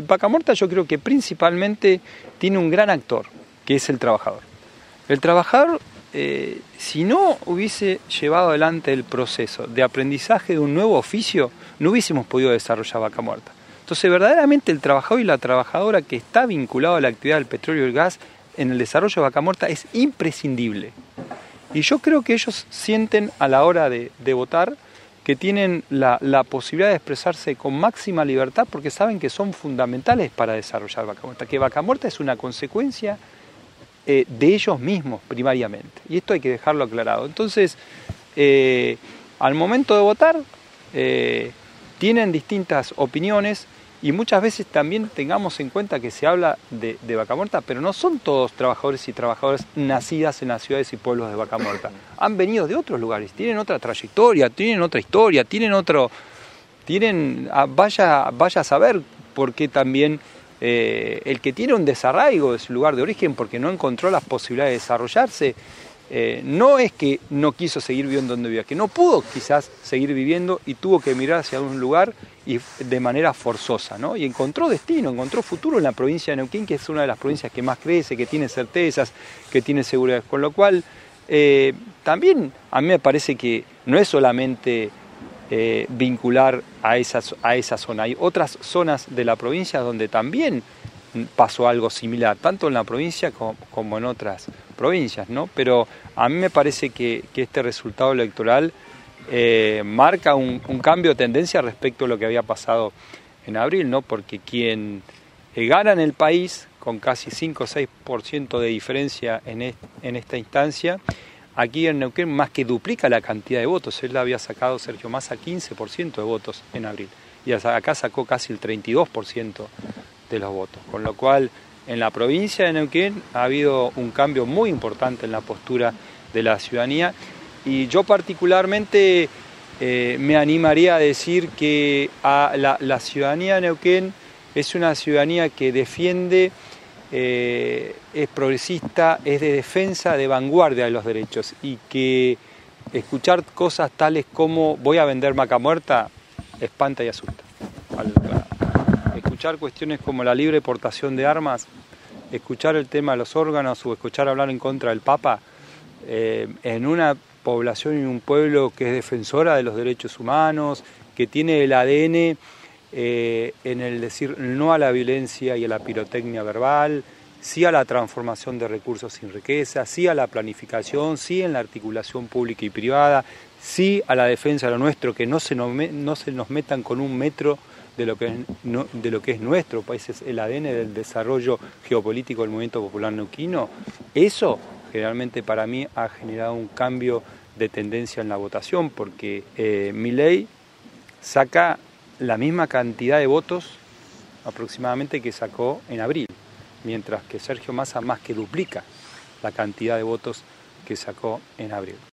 Vaca Muerta yo creo que principalmente tiene un gran actor, que es el trabajador. El trabajador, si no hubiese llevado adelante el proceso de aprendizaje de un nuevo oficio, no hubiésemos podido desarrollar Vaca Muerta. Entonces, verdaderamente el trabajador y la trabajadora que está vinculado a la actividad del petróleo y el gas en el desarrollo de Vaca Muerta es imprescindible. Y yo creo que ellos sienten a la hora de votar que tienen la posibilidad de expresarse con máxima libertad porque saben que son fundamentales para desarrollar Vaca Muerta, que Vaca Muerta es una consecuencia de ellos mismos primariamente. Y esto hay que dejarlo aclarado. Entonces, al momento de votar, tienen distintas opiniones y muchas veces también tengamos en cuenta que se habla de Vaca Muerta, pero no son todos trabajadores y trabajadoras nacidas en las ciudades y pueblos de Vaca Muerta. Han venido de otros lugares, tienen otra trayectoria, tienen otra historia, vaya a saber por qué también el que tiene un desarraigo de su lugar de origen porque no encontró las posibilidades de desarrollarse, no es que no quiso seguir viviendo donde vivía, que no pudo quizás seguir viviendo y tuvo que emigrar hacia un lugar y de manera forzosa, ¿no? Y encontró destino, encontró futuro en la provincia de Neuquén, que es una de las provincias que más crece, que tiene certezas, que tiene seguridad. Con lo cual, también a mí me parece que no es solamente vincular a esa zona. Hay otras zonas de la provincia donde también pasó algo similar, tanto en la provincia como en otras provincias, ¿no? Pero a mí me parece que este resultado electoral marca un cambio de tendencia respecto a lo que había pasado en abril, ¿no? Porque quien gana en el país con casi 5 o 6% de diferencia en esta instancia, aquí en Neuquén más que duplica la cantidad de votos. Él había sacado, Sergio Massa, 15% de votos en abril y acá sacó casi el 32% de los votos, con lo cual en la provincia de Neuquén ha habido un cambio muy importante en la postura de la ciudadanía y yo particularmente me animaría a decir que la ciudadanía de Neuquén es una ciudadanía que defiende, es progresista, es de defensa, de vanguardia de los derechos y que escuchar cosas tales como voy a vender Vaca Muerta espanta y asusta. Escuchar cuestiones como la libre portación de armas, escuchar el tema de los órganos o escuchar hablar en contra del Papa en una población y un pueblo que es defensora de los derechos humanos, que tiene el ADN en el decir no a la violencia y a la pirotecnia verbal, sí a la transformación de recursos sin riqueza, sí a la planificación, sí en la articulación pública y privada, sí a la defensa de lo nuestro, que no se nos metan con un metro de lo que es nuestro país, es el ADN del desarrollo geopolítico del movimiento popular neuquino. Eso generalmente para mí ha generado un cambio de tendencia en la votación, porque Milei saca la misma cantidad de votos aproximadamente que sacó en abril, mientras que Sergio Massa más que duplica la cantidad de votos que sacó en abril.